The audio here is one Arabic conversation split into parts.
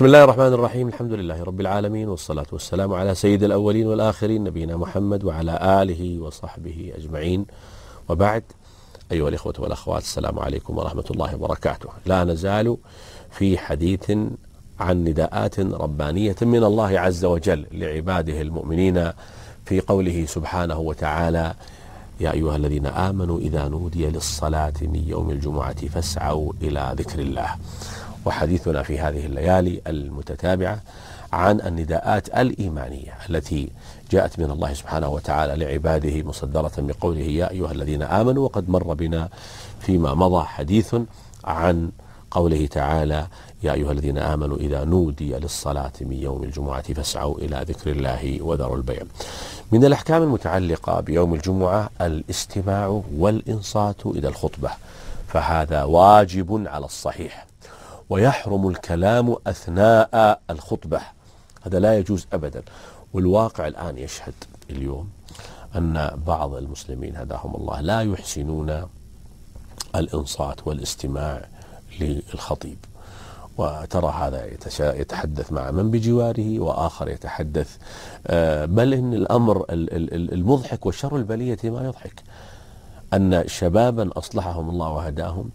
بسم الله الرحمن الرحيم. الحمد لله رب العالمين، والصلاة والسلام على سيد الأولين والآخرين نبينا محمد وعلى آله وصحبه أجمعين، وبعد. أيها الإخوة والأخوات، السلام عليكم ورحمة الله وبركاته. لا نزال في حديث عن نداءات ربانية من الله عز وجل لعباده المؤمنين في قوله سبحانه وتعالى: يا أيها الذين آمنوا إذا نودي للصلاة من يوم الجمعة فاسعوا إلى ذكر الله. وحديثنا في هذه الليالي المتتابعة عن النداءات الإيمانية التي جاءت من الله سبحانه وتعالى لعباده مصدرة بقوله: يا أيها الذين آمنوا. وقد مر بنا فيما مضى حديث عن قوله تعالى: يا أيها الذين آمنوا إذا نودي للصلاة من يوم الجمعة فاسعوا إلى ذكر الله وذروا البيع. من الأحكام المتعلقة بيوم الجمعة الاستماع والإنصات إلى الخطبة، فهذا واجب على الصحيح، ويحرم الكلام أثناء الخطبة، هذا لا يجوز أبدا. والواقع الآن يشهد اليوم أن بعض المسلمين هداهم الله لا يحسنون الإنصات والاستماع للخطيب، وترى هذا يتحدث مع من بجواره، وآخر يتحدث بل إن الأمر المضحك والشر البلية ما يضحك أن شبابا أصلحهم الله وهداهم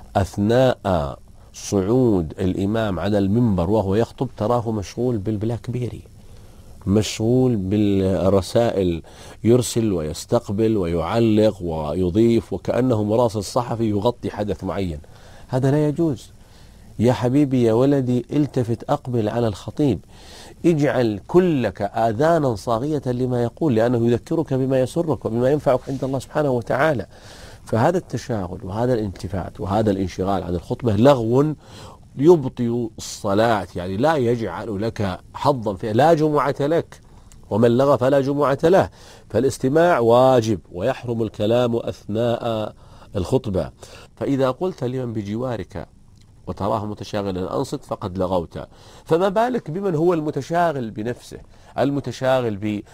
أثناء صعود الإمام على المنبر وهو يخطب تراه مشغول بالبلاك بيري، مشغول بالرسائل، يرسل ويستقبل ويعلق ويضيف وكأنه مراسل صحفي يغطي حدث معين. هذا لا يجوز. يا حبيبي يا ولدي، التفت، أقبل على الخطيب، اجعل كلك آذانا صاغية لما يقول، لأنه يذكرك بما يسرك وبما ينفعك عند الله سبحانه وتعالى. فهذا التشاغل وهذا الانتفات وهذا الانشغال عن الخطبة لغو يبطئ الصلاة، يعني لا يجعل لك حظا فيها، لا جمعة لك، ومن لغى فلا جمعة له. فالاستماع واجب، ويحرم الكلام أثناء الخطبة. فإذا قلت لمن بجوارك وتراه متشاغلا أنصت فقد لغوت، فما بالك بمن هو المتشاغل بنفسه، المتشاغل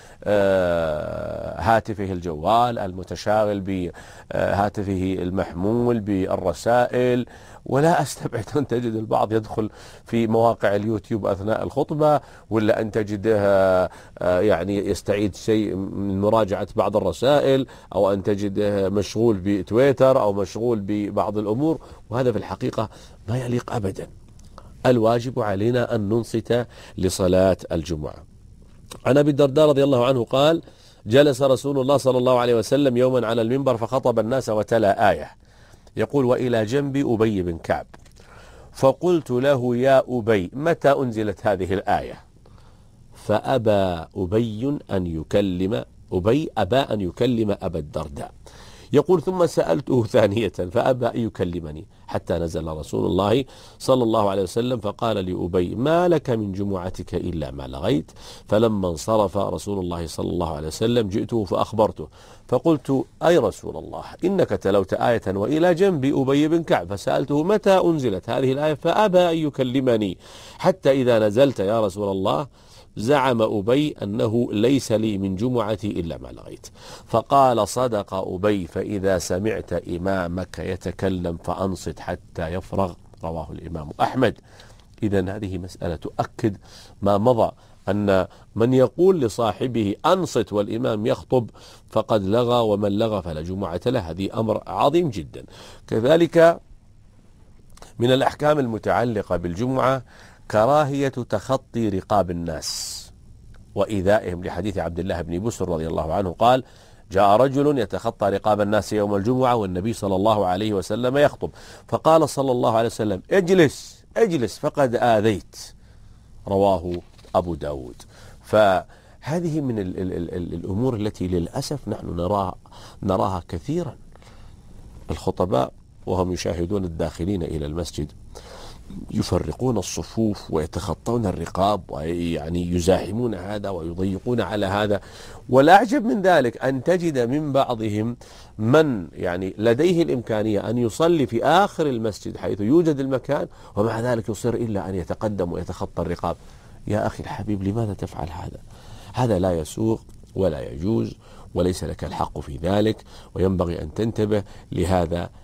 بهاتفه الجوال، المتشاغل بهاتفه المحمول، بالرسائل. ولا أستبعد أن تجد البعض يدخل في مواقع اليوتيوب أثناء الخطبة، ولا أن تجده يعني يستعيد شيء من مراجعة بعض الرسائل، أو أن تجده مشغول بتويتر أو مشغول ببعض الأمور، وهذا في الحقيقة ما يليق أبدا. الواجب علينا أن ننصت لصلاة الجمعة. عن أبي الدرداء رضي الله عنه قال: جلس رسول الله صلى الله عليه وسلم يوما على المنبر فخطب الناس وتلا آية، يقول: وإلى جنب أبي بن كعب، فقلت له: يا أبي، متى أنزلت هذه الآية؟ فأبى أبي أن يكلم أبا الدرداء. يقول: ثم سألته ثانية فأبى أن يكلمني، حتى نزل رسول الله صلى الله عليه وسلم فقال لأبي: ما لك من جمعتك إلا ما لغيت؟ فلما انصرف رسول الله صلى الله عليه وسلم جئته فأخبرته، فقلت: أي رسول الله، إنك تلوت آية وإلى جنب أبي بن كعب، فسألته متى أنزلت هذه الآية فأبى أن يكلمني، حتى إذا نزلت يا رسول الله زعم أبي أنه ليس لي من جمعتي إلا ما لغيت. فقال: صدق أبي، فإذا سمعت إمامك يتكلم فأنصت حتى يفرغ. رواه الإمام أحمد. إذن هذه مسألة تؤكد ما مضى، أن من يقول لصاحبه أنصت والإمام يخطب فقد لغى، ومن لغى فلا جمعة له. هذه أمر عظيم جدا. كذلك من الأحكام المتعلقة بالجمعة كراهية تخطي رقاب الناس وإيذائهم، لحديث عبد الله بن بسر رضي الله عنه قال: جاء رجل يتخطى رقاب الناس يوم الجمعة والنبي صلى الله عليه وسلم يخطب، فقال صلى الله عليه وسلم: اجلس فقد آذيت. رواه أبو داود. فهذه من الأمور التي للأسف نحن نراها كثيرا. الخطباء وهم يشاهدون الداخلين إلى المسجد يفرقون الصفوف ويتخطون الرقاب، ويعني يزاحمون هذا ويضيقون على هذا. والأعجب من ذلك أن تجد من بعضهم من يعني لديه الإمكانية أن يصلي في آخر المسجد حيث يوجد المكان، ومع ذلك يصر إلا أن يتقدم ويتخطى الرقاب. يا أخي الحبيب، لماذا تفعل هذا؟ هذا لا يسوق ولا يجوز، وليس لك الحق في ذلك، وينبغي أن تنتبه لهذا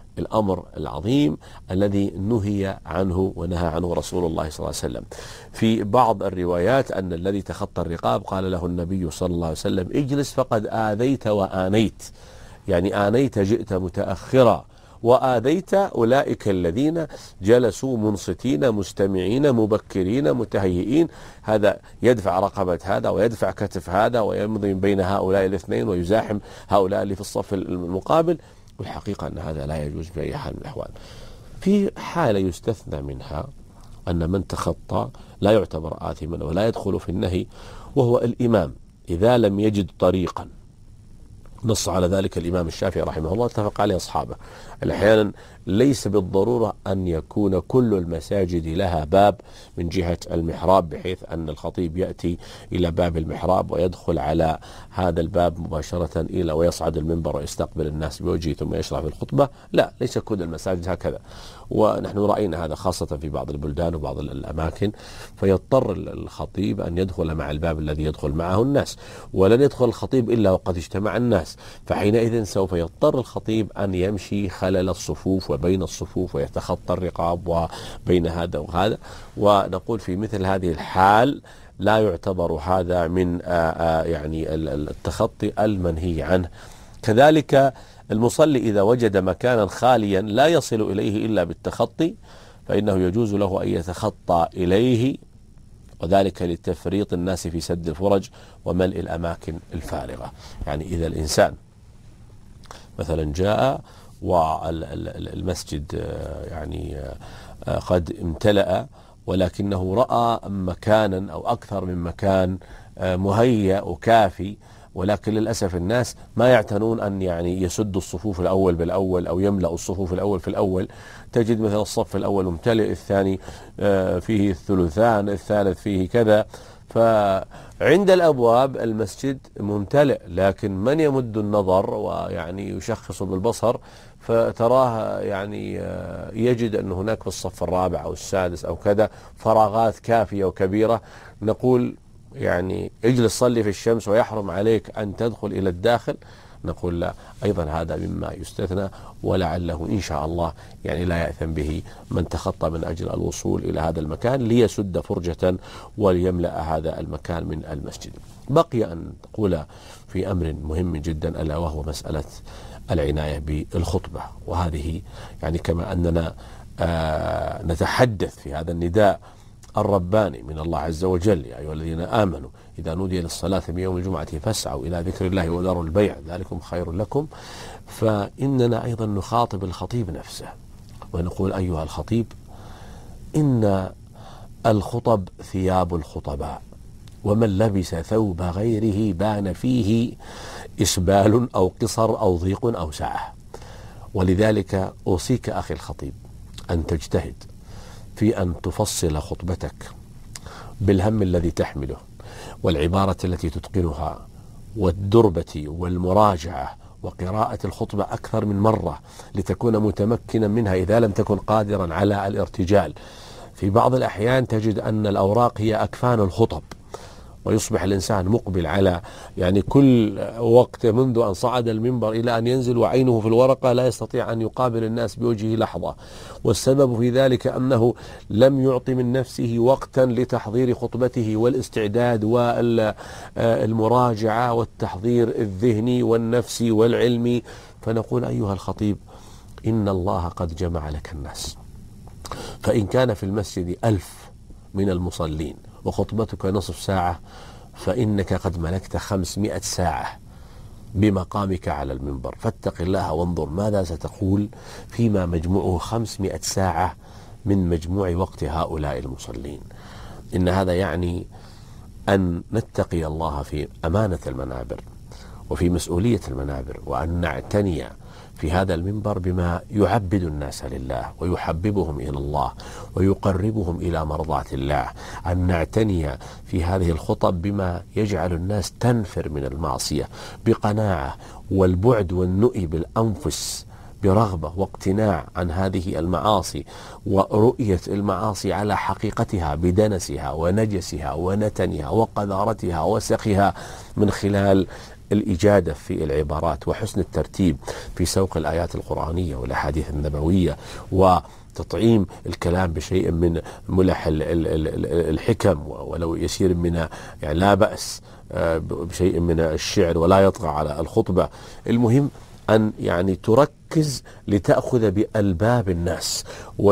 الأمر العظيم الذي نهي عنه ونهى عنه رسول الله صلى الله عليه وسلم. في بعض الروايات أن الذي تخطى الرقاب قال له النبي صلى الله عليه وسلم: اجلس فقد آذيت وآنيت، يعني آنيت جئت متأخرا، وآذيت أولئك الذين جلسوا منصتين مستمعين مبكرين متهيئين. هذا يدفع رقبة هذا ويدفع كتف هذا ويمضي بين هؤلاء الاثنين ويزاحم هؤلاء اللي في الصف المقابل. والحقيقة أن هذا لا يجوز بأي حال من الأحوال. في حالة يستثنى منها أن من تخطى لا يعتبر آثما ولا يدخل في النهي، وهو الإمام إذا لم يجد طريقا. نص على ذلك الإمام الشافعي رحمه الله، اتفق عليه أصحابه. أحيانا ليس بالضرورة أن يكون كل المساجد لها باب من جهة المحراب، بحيث أن الخطيب يأتي إلى باب المحراب ويدخل على هذا الباب مباشرة إلى ويصعد المنبر ويستقبل الناس بوجهه ثم يشرع في الخطبة. لا، ليس كل المساجد هكذا، ونحن رأينا هذا خاصة في بعض البلدان وبعض الأماكن، فيضطر الخطيب أن يدخل مع الباب الذي يدخل معه الناس، ولن يدخل الخطيب إلا وقد اجتمع الناس، فحينئذ سوف يضطر الخطيب أن يمشي خلل الصفوف وبين الصفوف ويتخطى الرقاب وبين هذا وهذا. ونقول في مثل هذه الحال لا يعتبر هذا من يعني التخطي المنهي عنه. كذلك المصلي إذا وجد مكانا خاليا لا يصل إليه إلا بالتخطي، فإنه يجوز له أن يتخطى إليه، وذلك لتفريط الناس في سد الفرج وملء الأماكن الفارغة. يعني إذا الإنسان مثلا جاء والمسجد يعني قد امتلأ، ولكنه رأى مكانا أو أكثر من مكان مهيأ وكافي، ولكن للأسف الناس ما يعتنون أن يعني يسدوا الصفوف الأول بالأول أو يملأوا الصفوف الأول في الأول. تجد مثلا الصف الأول ممتلئ، الثاني فيه الثلثان، الثالث فيه كذا. فعند الأبواب المسجد ممتلئ، لكن من يمد النظر ويعني يشخص بالبصر فتراه يعني يجد أن هناك في الصف الرابع أو السادس أو كذا فراغات كافية وكبيرة. نقول يعني اجلس صلي في الشمس ويحرم عليك أن تدخل إلى الداخل؟ نقول لا، أيضا هذا مما يستثنى، ولعله إن شاء الله يعني لا يأثم به من تخطى من أجل الوصول إلى هذا المكان ليسد فرجة وليملأ هذا المكان من المسجد. بقي أن تقول في أمر مهم جدا، ألا وهو مسألة العناية بالخطبة. وهذه يعني كما أننا نتحدث في هذا النداء الرباني من الله عز وجل: يا أيها الذين آمنوا إذا نودي للصلاة من يوم الجمعة فاسعوا إلى ذكر الله وذروا البيع ذلكم خير لكم. فإننا أيضا نخاطب الخطيب نفسه ونقول: أيها الخطيب، إن الخطب ثياب الخطباء، ومن لبس ثوب غيره بان فيه إسبال أو قصر أو ضيق أو سعة. ولذلك أوصيك أخي الخطيب أن تجتهد في أن تفصل خطبتك بالهم الذي تحمله والعبارة التي تتقنها والدربة والمراجعة وقراءة الخطبة أكثر من مرة لتكون متمكنا منها إذا لم تكن قادرا على الارتجال. في بعض الأحيان تجد أن الأوراق هي أكفان الخطب، ويصبح الإنسان مقبل على يعني كل وقت منذ أن صعد المنبر إلى أن ينزل وعينه في الورقة لا يستطيع أن يقابل الناس بوجهه لحظة. والسبب في ذلك أنه لم يعطي من نفسه وقتا لتحضير خطبته والاستعداد والمراجعة والتحضير الذهني والنفسي والعلمي. فنقول: أيها الخطيب، إن الله قد جمع لك الناس، فإن كان في المسجد 1000 من المصلين وخطبتك نصف ساعة، فإنك قد ملكت 500 ساعة بمقامك على المنبر. فاتق الله وانظر ماذا ستقول فيما مجموعه 500 ساعة من مجموع وقت هؤلاء المصلين. إن هذا يعني أن نتقي الله في أمانة المنابر وفي مسؤولية المنابر، وأن نعتني في هذا المنبر بما يعبد الناس لله ويحببهم إلى الله ويقربهم إلى مرضاة الله، أن نعتني في هذه الخطب بما يجعل الناس تنفر من المعصية بقناعة، والبعد والنؤي بالأنفس برغبة واقتناع عن هذه المعاصي، ورؤية المعاصي على حقيقتها بدنسها ونجسها ونتنها وقذارتها وسخها من خلال الإجادة في العبارات وحسن الترتيب في سوق الآيات القرآنية والأحاديث النبوية، وتطعيم الكلام بشيء من ملح الحكم ولو يسير من، يعني لا بأس بشيء من الشعر ولا يطغى على الخطبة. المهم أن يعني تركز لتأخذ بألباب الناس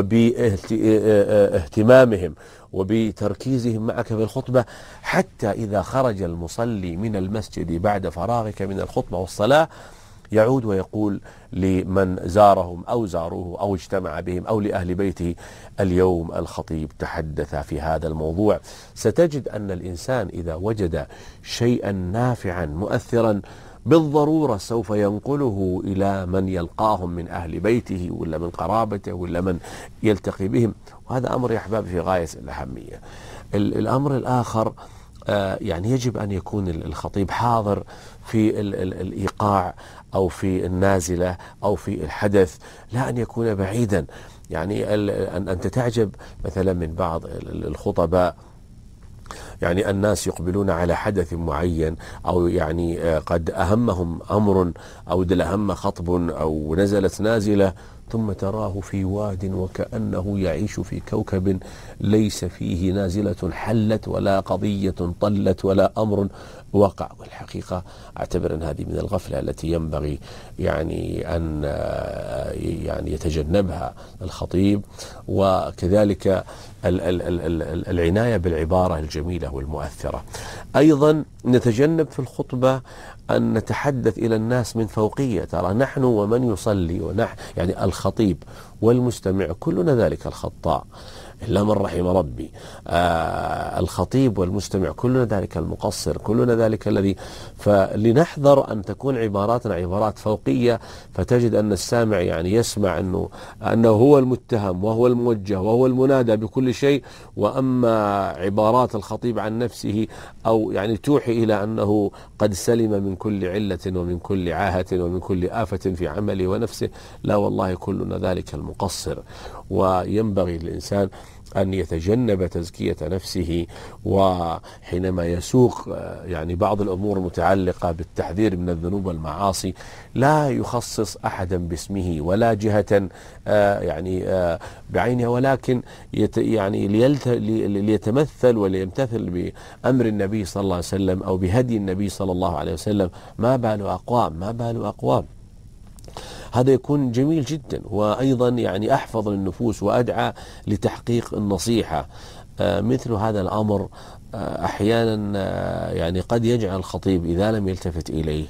وباهتمامهم وبتركيزهم معك في الخطبة، حتى إذا خرج المصلي من المسجد بعد فراغك من الخطبة والصلاة يعود ويقول لمن زارهم أو زاروه أو اجتمع بهم أو لأهل بيته: اليوم الخطيب تحدث في هذا الموضوع. ستجد أن الإنسان إذا وجد شيئا نافعا مؤثرا بالضرورة سوف ينقله إلى من يلقاهم من أهل بيته ولا من قرابته ولا من يلتقي بهم، وهذا أمر يا أحباب في غاية الأهمية. الأمر الآخر يعني يجب أن يكون الخطيب حاضر في الإيقاع أو في النازلة أو في الحدث، لا أن يكون بعيدا. يعني أنت تعجب مثلا من بعض الخطباء، يعني الناس يقبلون على حدث معين أو يعني قد أهمهم أمر أو دلهم خطب أو نزلت نازلة، ثم تراه في واد وكأنه يعيش في كوكب ليس فيه نازلة حلت ولا قضية طلت ولا أمر وقع. والحقيقة أعتبر أن هذه من الغفلة التي ينبغي يعني أن يعني يتجنبها الخطيب، وكذلك العناية بالعبارة الجميلة والمؤثرة. أيضا نتجنب في الخطبة أن نتحدث إلى الناس من فوقية. ترى نحن ومن يصلي يعني الخطيب والمستمع كلنا ذلك الخطاء إلا من رحم ربي. الخطيب والمستمع كلنا ذلك المقصر، كلنا ذلك الذي. فلنحذر أن تكون عباراتنا عبارات فوقية، فتجد أن السامع يعني يسمع أنه هو المتهم وهو الموجه وهو المنادى بكل شيء، وأما عبارات الخطيب عن نفسه أو يعني توحي إلى أنه قد سلم من كل علة ومن كل عاهة ومن كل آفة في عمله ونفسه. لا والله كلنا ذلك المقصر. وينبغي للإنسان أن يتجنب تزكية نفسه، وحينما يسوق يعني بعض الأمور المتعلقة بالتحذير من الذنوب والمعاصي لا يخصص أحدا باسمه ولا جهة يعني بعينها، ولكن يعني ليتمثل وليمتثل بأمر النبي صلى الله عليه وسلم أو بهدي النبي صلى الله عليه وسلم. ما بال أقوام. هذا يكون جميل جدا، وأيضا يعني أحفظ للنفوس وأدعى لتحقيق النصيحة. مثل هذا الأمر أحيانا يعني قد يجعل الخطيب إذا لم يلتفت إليه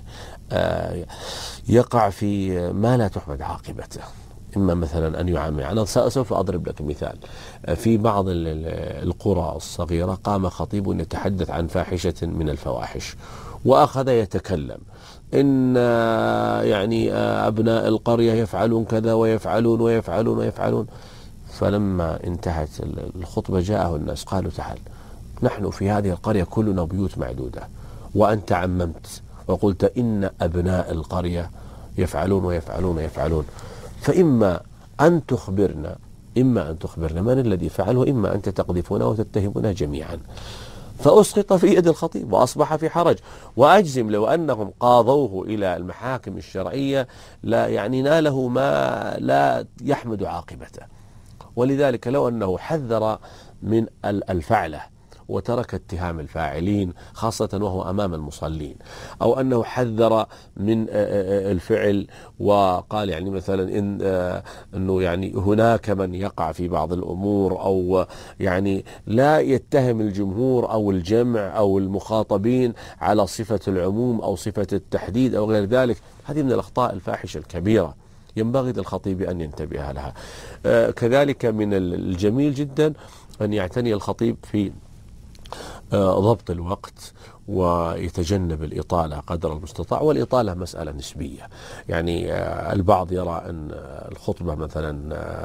يقع في ما لا تحمد عاقبته. إما مثلا أن يعامل، أنا سوف أضرب لك مثال. في بعض القرى الصغيرة قام خطيب يتحدث عن فاحشة من الفواحش وأخذ يتكلم إن يعني أبناء القرية يفعلون كذا ويفعلون. فلما انتهت الخطبة جاءه الناس قالوا: تعال، نحن في هذه القرية كلنا بيوت معدودة، وأنت عممت وقلت إن أبناء القرية يفعلون. فإما أن تخبرنا من الذي فعل، وإما أن تقذفونا وتتهمونا جميعا. فأسقط في يد الخطيب وأصبح في حرج. وأجزم لو أنهم قاضوه إلى المحاكم الشرعية لا يعني ناله ما لا يحمد عاقبته. ولذلك لو أنه حذر من الفعلة وترك اتهام الفاعلين خاصة وهو أمام المصلين، أو أنه حذر من الفعل وقال يعني مثلا أنه يعني هناك من يقع في بعض الأمور، أو يعني لا يتهم الجمهور أو الجمع أو المخاطبين على صفة العموم أو صفة التحديد أو غير ذلك. هذه من الأخطاء الفاحشة الكبيرة ينبغي للخطيب أن ينتبه لها. كذلك من الجميل جدا أن يعتني الخطيب في ضبط الوقت ويتجنب الإطالة قدر المستطاع. والإطالة مسألة نسبية، يعني البعض يرى أن الخطبة مثلا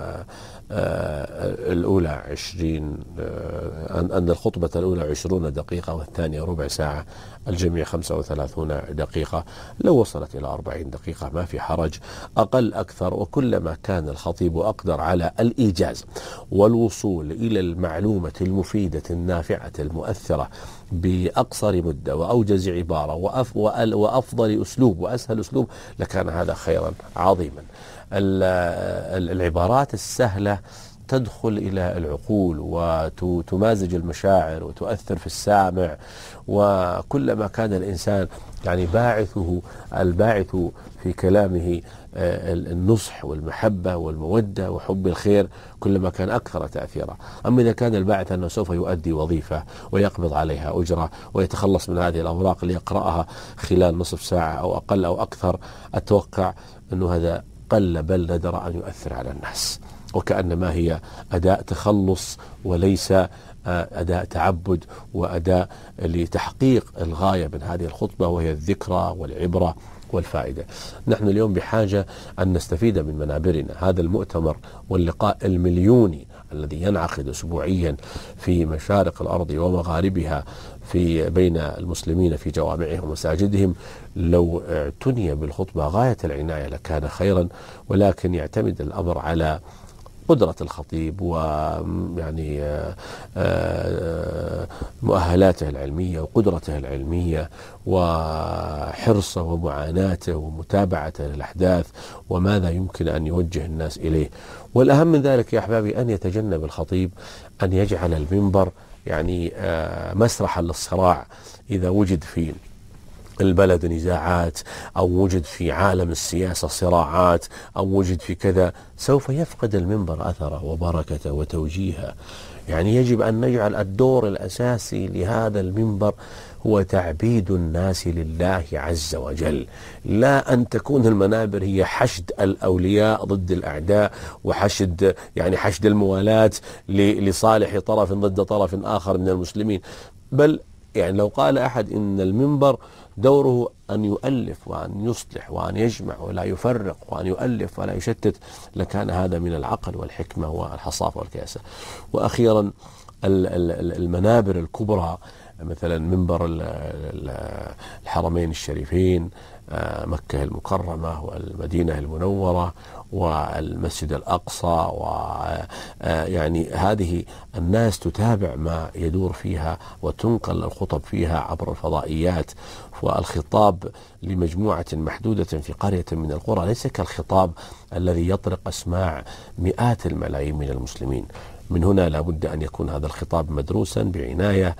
الأولى 20 أن الخطبة الأولى 20 دقيقة والثانية ربع ساعة، الجميع 35 دقيقة. لو وصلت إلى 40 دقيقة ما في حرج، أقل أكثر. وكلما كان الخطيب أقدر على الإيجاز والوصول إلى المعلومة المفيدة النافعة المؤثرة بأقصر مودة وأوجز عبارة وأفضل أسلوب وأسهل أسلوب لكان هذا خيرا عظيما. العبارات السهلة تدخل إلى العقول وتمازج المشاعر وتؤثر في السامع، وكلما كان الإنسان يعني الباعث في كلامه النصح والمحبة والمودة وحب الخير كلما كان أكثر تأثيرا. أما إذا كان الباعث أنه سوف يؤدي وظيفة ويقبض عليها أجرة ويتخلص من هذه الأوراق ليقرأها خلال نصف ساعة أو أقل أو أكثر، أتوقع أنه هذا قل بل ندر أن يؤثر على الناس، وكأنما هي أداء تخلص وليس أداء تعبد وأداء لتحقيق الغاية من هذه الخطبة، وهي الذكرى والعبرة والفائدة. نحن اليوم بحاجة أن نستفيد من منابرنا. هذا المؤتمر واللقاء المليوني الذي ينعقد أسبوعيا في مشارق الأرض ومغاربها بين المسلمين في جوامعهم ومساجدهم، لو اعتني بالخطبة غاية العناية لكان خيرا، ولكن يعتمد الأمر على قدرة الخطيب ويعني مؤهلاته العلمية وقدرته العلمية وحرصه ومعاناته ومتابعته للأحداث وماذا يمكن أن يوجه الناس إليه. والأهم من ذلك يا أحبابي أن يتجنب الخطيب أن يجعل المنبر يعني مسرحا للصراع. إذا وجد في البلد نزاعات أو وجد في عالم السياسة صراعات أو وجد في كذا، سوف يفقد المنبر أثره وبركته وتوجيهه. يعني يجب أن نجعل الدور الأساسي لهذا المنبر هو تعبيد الناس لله عز وجل، لا أن تكون المنابر هي حشد الأولياء ضد الأعداء وحشد حشد الموالاة لصالح طرف ضد طرف آخر من المسلمين. بل يعني لو قال أحد إن المنبر دوره أن يؤلف وأن يصلح وأن يجمع ولا يفرق وأن يؤلف ولا يشتت، لكان هذا من العقل والحكمة والحصافة والكياسة. وأخيرا المنابر الكبرى مثلا منبر الحرمين الشريفين، مكة المكرمة والمدينة المنورة والمسجد الأقصى، ويعني هذه الناس تتابع ما يدور فيها وتنقل الخطب فيها عبر الفضائيات. والخطاب لمجموعة محدودة في قرية من القرى ليس كالخطاب الذي يطرق أسماع مئات الملايين من المسلمين. من هنا لابد أن يكون هذا الخطاب مدروسا بعناية.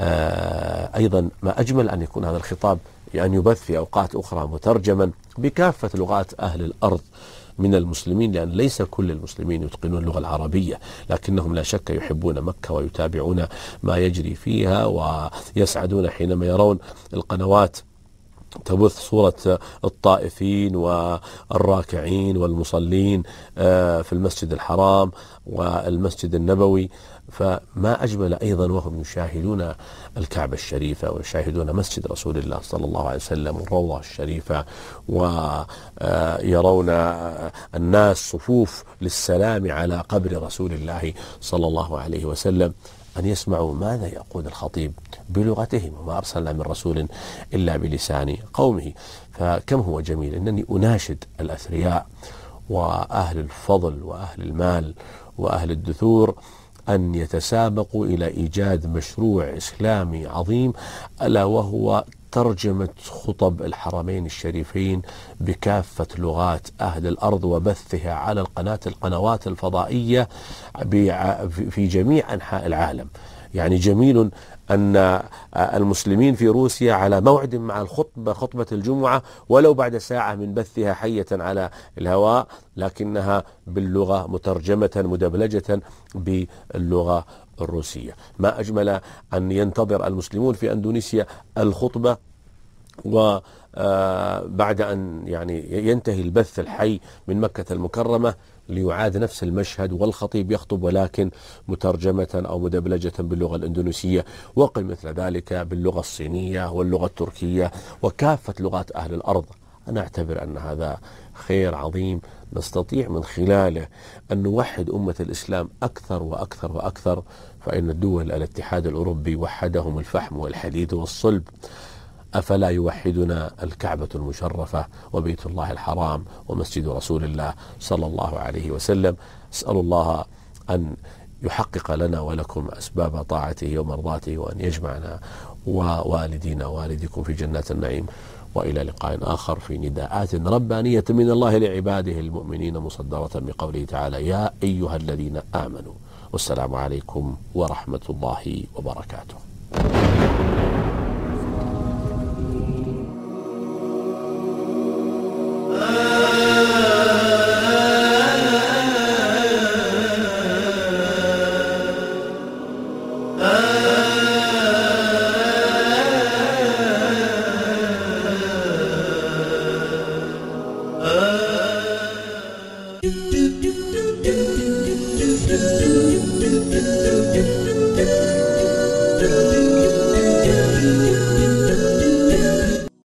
أيضا ما أجمل أن يكون هذا الخطاب أن يبث في أوقات أخرى مترجما بكافة لغات أهل الأرض من المسلمين، لأن ليس كل المسلمين يتقنون اللغة العربية، لكنهم لا شك يحبون مكة ويتابعون ما يجري فيها ويسعدون حينما يرون القنوات تبث صورة الطائفين والراكعين والمصلين في المسجد الحرام والمسجد النبوي. فما أجمل أيضا وهم يشاهدون الكعبة الشريفة ويشاهدون مسجد رسول الله صلى الله عليه وسلم والروضة الشريفة، ويرون الناس صفوف للسلام على قبر رسول الله صلى الله عليه وسلم، أن يسمعوا ماذا يقول الخطيب بلغتهم، وما أرسلنا من رسول إلا بلسان قومه. فكم هو جميل أنني أناشد الأثرياء وأهل الفضل وأهل المال وأهل الدثور أن يتسابقوا إلى إيجاد مشروع إسلامي عظيم، ألا وهو ترجمة خطب الحرمين الشريفين بكافة لغات أهل الأرض وبثها على القنوات الفضائية في جميع أنحاء العالم. يعني جميل أن المسلمين في روسيا على موعد مع خطبة الجمعة ولو بعد ساعة من بثها حية على الهواء، لكنها باللغة مترجمة مدبلجة باللغة الروسية. ما أجمل أن ينتظر المسلمون في أندونيسيا الخطبة وبعد أن ينتهي البث الحي من مكة المكرمة ليعاد نفس المشهد والخطيب يخطب ولكن مترجمة أو مدبلجة باللغة الإندونيسية، وقل مثل ذلك باللغة الصينية واللغة التركية وكافة لغات أهل الأرض. أنا أعتبر أن هذا خير عظيم نستطيع من خلاله أن نوحد أمة الإسلام أكثر وأكثر وأكثر. فإن الدول الاتحاد الأوروبي وحدهم الفحم والحديد والصلب، أفلا يوحدنا الكعبة المشرفة وبيت الله الحرام ومسجد رسول الله صلى الله عليه وسلم؟ أسأل الله أن يحقق لنا ولكم أسباب طاعته ومرضاته، وأن يجمعنا ووالدينا ووالدكم في جنات النعيم. وإلى لقاء آخر في نداءات ربانية من الله لعباده المؤمنين، مصدرة بقوله تعالى: يا أيها الذين آمنوا. والسلام عليكم ورحمة الله وبركاته.